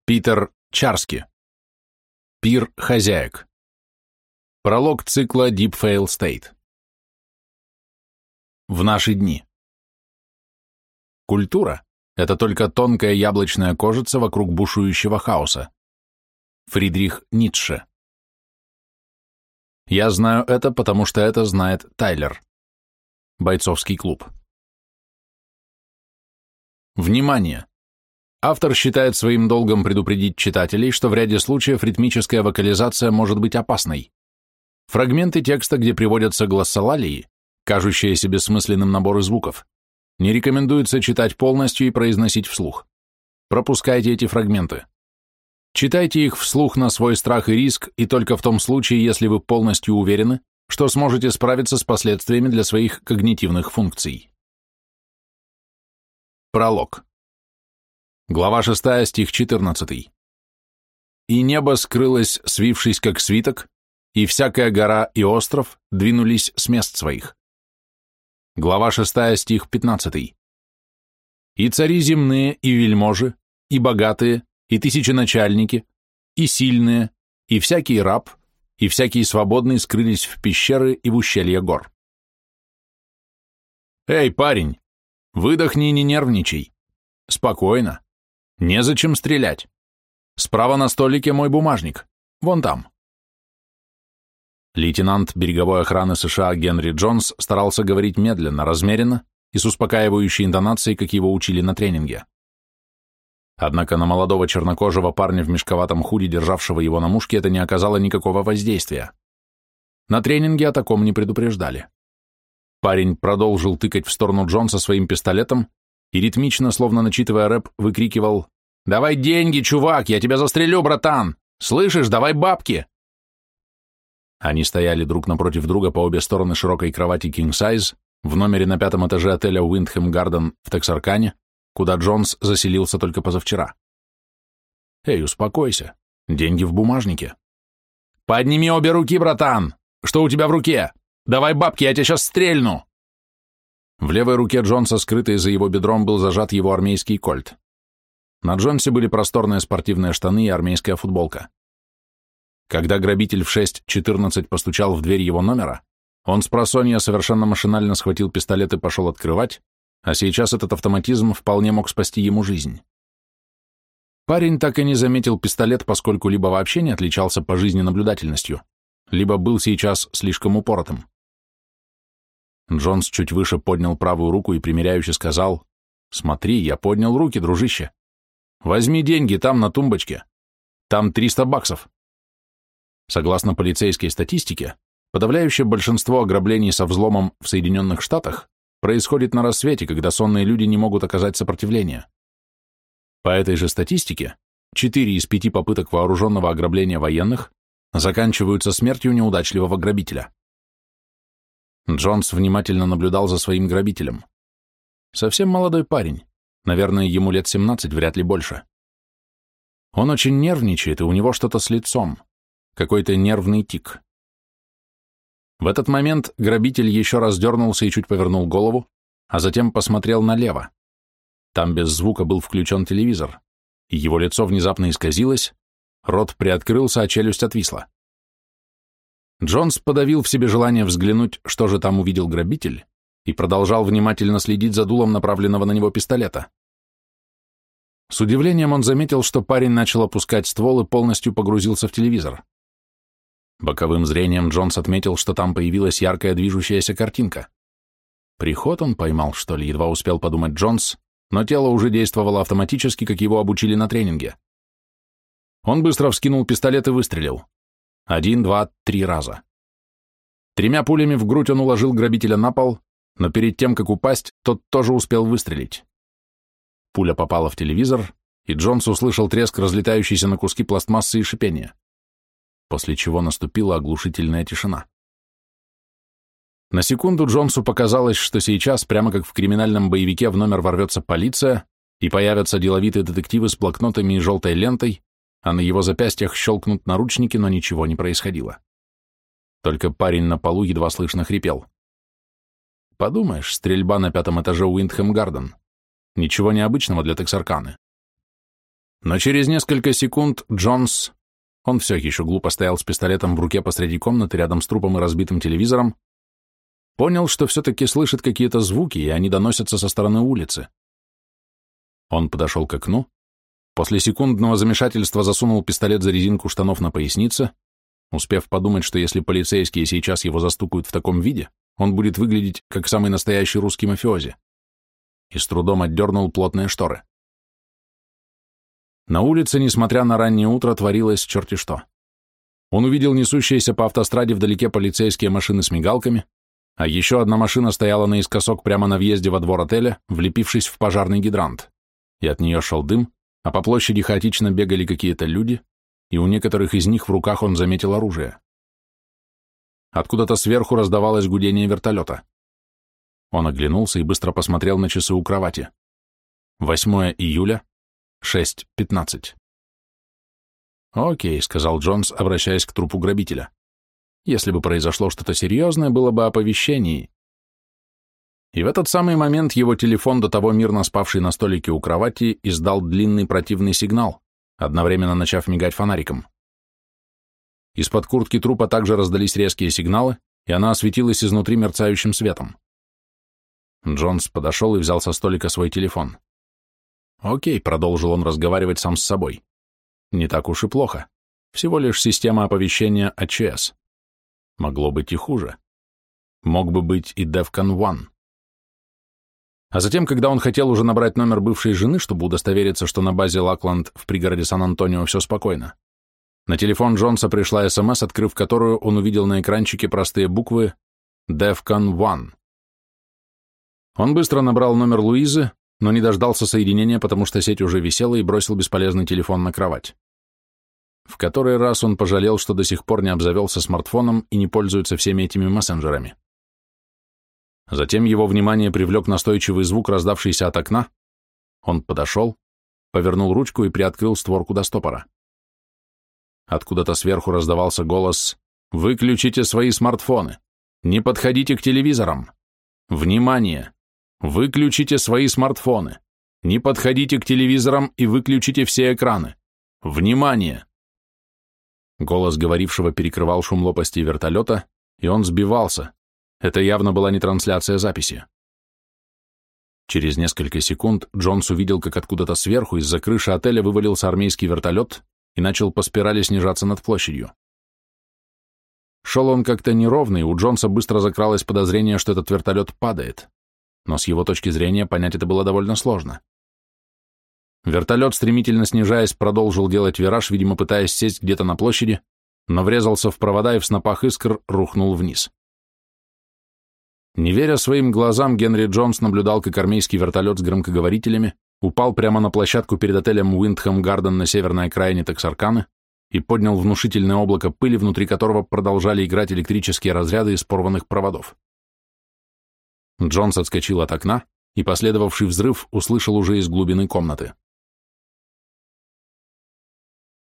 Питер Чарски. Пир хозяек. Пролог цикла Deep Fail State. В наши дни. Культура – это только тонкая яблочная кожица вокруг бушующего хаоса. Фридрих Ницше. Я знаю это, потому что это знает Тайлер. Бойцовский клуб. Внимание! Автор считает своим долгом предупредить читателей, что в ряде случаев ритмическая вокализация может быть опасной. Фрагменты текста, где приводятся глоссолалии, кажущиеся бессмысленным наборы звуков, не рекомендуется читать полностью и произносить вслух. Пропускайте эти фрагменты. Читайте их вслух на свой страх и риск, и только в том случае, если вы полностью уверены, что сможете справиться с последствиями для своих когнитивных функций. Пролог. Глава 6, стих 14. «И небо скрылось, свившись как свиток, и всякая гора и остров двинулись с мест своих». Глава 6, стих 15. «И цари земные, и вельможи, и богатые, и тысяченачальники, и сильные, и всякий раб, и всякий свободный скрылись в пещеры и в ущелья гор». «Эй, парень, выдохни и не нервничай. Спокойно. Незачем стрелять. Справа на столике мой бумажник. Вон там». Лейтенант береговой охраны США Генри Джонс старался говорить медленно, размеренно и с успокаивающей интонацией, как его учили на тренинге. Однако на молодого чернокожего парня в мешковатом худи, державшего его на мушке, это не оказало никакого воздействия. На тренинге о таком не предупреждали. Парень продолжил тыкать в сторону Джонса своим пистолетом и ритмично, словно начитывая рэп, выкрикивал: «Давай деньги, чувак, я тебя застрелю, братан! Слышишь, давай бабки!» Они стояли друг напротив друга по обе стороны широкой кровати King Size в номере на 5-м этаже отеля Windham Garden в Тексаркане, куда Джонс заселился только позавчера. «Эй, успокойся. Деньги в бумажнике». «Подними обе руки, братан! Что у тебя в руке? Давай бабки, я тебя сейчас стрельну!» В левой руке Джонса, скрытой за его бедром, был зажат его армейский кольт. На Джонсе были просторные спортивные штаны и армейская футболка. Когда грабитель в 6:14 постучал в дверь его номера, он спросонья совершенно машинально схватил пистолет и пошел открывать, а сейчас этот автоматизм вполне мог спасти ему жизнь. Парень так и не заметил пистолет, поскольку либо вообще не отличался по жизни наблюдательностью, либо был сейчас слишком упоротым. Джонс чуть выше поднял правую руку и примиряюще сказал: «Смотри, я поднял руки, дружище. Возьми деньги там на тумбочке. Там $300. Согласно полицейской статистике, подавляющее большинство ограблений со взломом в Соединенных Штатах происходит на рассвете, когда сонные люди не могут оказать сопротивление. По этой же статистике, 4 из 5 попыток вооруженного ограбления военных заканчиваются смертью неудачливого грабителя. Джонс внимательно наблюдал за своим грабителем. Совсем молодой парень, наверное, ему лет 17, вряд ли больше. Он очень нервничает, и у него что-то с лицом, какой-то нервный тик. В этот момент грабитель еще раз дернулся и чуть повернул голову, а затем посмотрел налево. Там без звука был включен телевизор, и его лицо внезапно исказилось, рот приоткрылся, а челюсть отвисла. Джонс подавил в себе желание взглянуть, что же там увидел грабитель, и продолжал внимательно следить за дулом направленного на него пистолета. С удивлением он заметил, что парень начал опускать ствол и полностью погрузился в телевизор. Боковым зрением Джонс отметил, что там появилась яркая движущаяся картинка. Приход он поймал, что ли, едва успел подумать Джонс, но тело уже действовало автоматически, как его обучили на тренинге. Он быстро вскинул пистолет и выстрелил. 1, 2, 3 раза. 3 пулями в грудь он уложил грабителя на пол, но перед тем, как упасть, тот тоже успел выстрелить. Пуля попала в телевизор, и Джонс услышал треск разлетающейся на куски пластмассы и шипение, после чего наступила оглушительная тишина. На секунду Джонсу показалось, что сейчас, прямо как в криминальном боевике, в номер ворвется полиция, и появятся деловитые детективы с блокнотами и желтой лентой, а на его запястьях щелкнут наручники, но ничего не происходило. Только парень на полу едва слышно хрипел. Подумаешь, стрельба на 5-м этаже Уиндхэм Гарден. Ничего необычного для Тексарканы. Но через несколько секунд Джонс, он все еще глупо стоял с пистолетом в руке посреди комнаты рядом с трупом и разбитым телевизором, понял, что все-таки слышит какие-то звуки, и они доносятся со стороны улицы. Он подошел к окну, после секундного замешательства засунул пистолет за резинку штанов на пояснице, успев подумать, что если полицейские сейчас его застукают в таком виде, он будет выглядеть как самый настоящий русский мафиози, и с трудом отдернул плотные шторы. На улице, несмотря на раннее утро, творилось черти что. Он увидел несущиеся по автостраде вдалеке полицейские машины с мигалками, а еще одна машина стояла наискосок прямо на въезде во двор отеля, влепившись в пожарный гидрант, и от нее шел дым, а по площади хаотично бегали какие-то люди, и у некоторых из них в руках он заметил оружие. Откуда-то сверху раздавалось гудение вертолета. Он оглянулся и быстро посмотрел на часы у кровати. 8 июля, 6:15. «Окей», — сказал Джонс, обращаясь к трупу грабителя. «Если бы произошло что-то серьезное, было бы оповещение». И в этот самый момент его телефон, до того мирно спавший на столике у кровати, издал длинный противный сигнал, одновременно начав мигать фонариком. Из-под куртки трупа также раздались резкие сигналы, и она осветилась изнутри мерцающим светом. Джонс подошел и взял со столика свой телефон. «Окей», — продолжил он разговаривать сам с собой. «Не так уж и плохо. Всего лишь система оповещения АЧС. Могло быть и хуже. Мог бы быть и DEFCON 1». А затем, когда он хотел уже набрать номер бывшей жены, чтобы удостовериться, что на базе Лакланд в пригороде Сан-Антонио все спокойно, на телефон Джонса пришла СМС, открыв которую он увидел на экранчике простые буквы DEFCON 1. Он быстро набрал номер Луизы, но не дождался соединения, потому что сеть уже висела, и бросил бесполезный телефон на кровать. В который раз он пожалел, что до сих пор не обзавелся смартфоном и не пользуется всеми этими мессенджерами. Затем его внимание привлек настойчивый звук, раздавшийся от окна. Он подошел, повернул ручку и приоткрыл створку до стопора. Откуда-то сверху раздавался голос: «Выключите свои смартфоны! Не подходите к телевизорам! Внимание! Выключите свои смартфоны! Не подходите к телевизорам и выключите все экраны! Внимание!» Голос говорившего перекрывал шум лопастей вертолета, и он сбивался. Это явно была не трансляция записи. Через несколько секунд Джонс увидел, как откуда-то сверху из-за крыши отеля вывалился армейский вертолет и начал по спирали снижаться над площадью. Шел он как-то неровно, и у Джонса быстро закралось подозрение, что этот вертолет падает, но с его точки зрения понять это было довольно сложно. Вертолет, стремительно снижаясь, продолжил делать вираж, видимо, пытаясь сесть где-то на площади, но врезался в провода и в снопах искр рухнул вниз. Не веря своим глазам, Генри Джонс наблюдал, как армейский вертолет с громкоговорителями упал прямо на площадку перед отелем Уиндхэм Гарден на северной окраине Тексарканы и поднял внушительное облако пыли, внутри которого продолжали играть электрические разряды из порванных проводов. Джонс отскочил от окна и последовавший взрыв услышал уже из глубины комнаты.